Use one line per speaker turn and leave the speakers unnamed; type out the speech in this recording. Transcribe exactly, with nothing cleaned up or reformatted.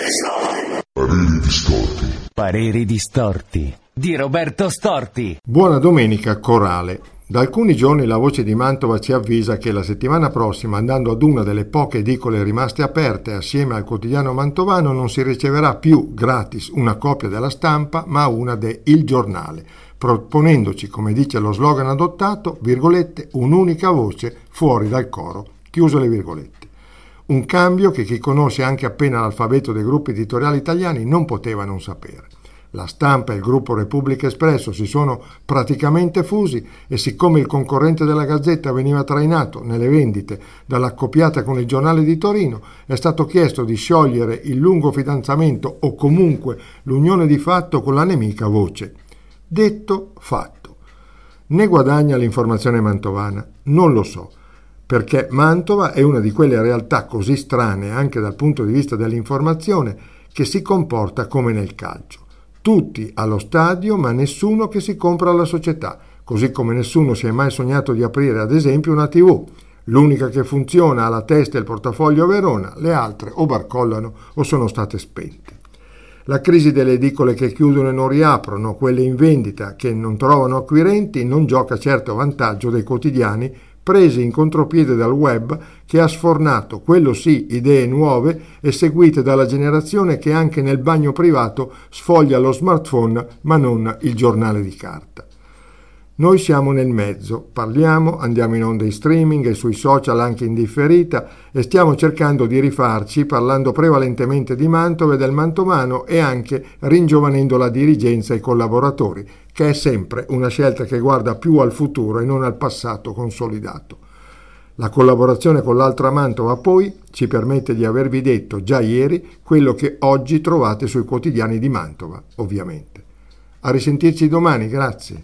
Pareri distorti.
Pareri distorti di Roberto Storti.
Buona domenica, corale. Da alcuni giorni la Voce di Mantova ci avvisa che la settimana prossima, andando ad una delle poche edicole rimaste aperte assieme al quotidiano mantovano, non si riceverà più gratis una copia della Stampa, ma una de Il Giornale, proponendoci, come dice lo slogan adottato, virgolette, un'unica voce fuori dal coro, chiuse le virgolette. Un cambio che chi conosce anche appena l'alfabeto dei gruppi editoriali italiani non poteva non sapere. La Stampa e il gruppo Repubblica Espresso si sono praticamente fusi e siccome il concorrente della Gazzetta veniva trainato nelle vendite dall'accoppiata con il Giornale di Torino, è stato chiesto di sciogliere il lungo fidanzamento o comunque l'unione di fatto con la nemica Voce. Detto, fatto. Ne guadagna l'informazione mantovana? Non lo so, perché Mantova è una di quelle realtà così strane anche dal punto di vista dell'informazione che si comporta come nel calcio. Tutti allo stadio, ma nessuno che si compra alla società, così come nessuno si è mai sognato di aprire ad esempio una tivù. L'unica che funziona ha la testa e il portafoglio a Verona, le altre o barcollano o sono state spente. La crisi delle edicole che chiudono e non riaprono, quelle in vendita che non trovano acquirenti, non gioca certo a vantaggio dei quotidiani presi in contropiede dal web che ha sfornato, quello sì, idee nuove e seguite dalla generazione che anche nel bagno privato sfoglia lo smartphone ma non il giornale di carta. Noi siamo nel mezzo, parliamo, andiamo in onda in streaming e sui social anche in differita e stiamo cercando di rifarci parlando prevalentemente di Mantova e del mantovano e anche ringiovanendo la dirigenza e i collaboratori, che è sempre una scelta che guarda più al futuro e non al passato consolidato. La collaborazione con l'altra Mantova poi ci permette di avervi detto già ieri quello che oggi trovate sui quotidiani di Mantova, ovviamente. A risentirci domani, grazie.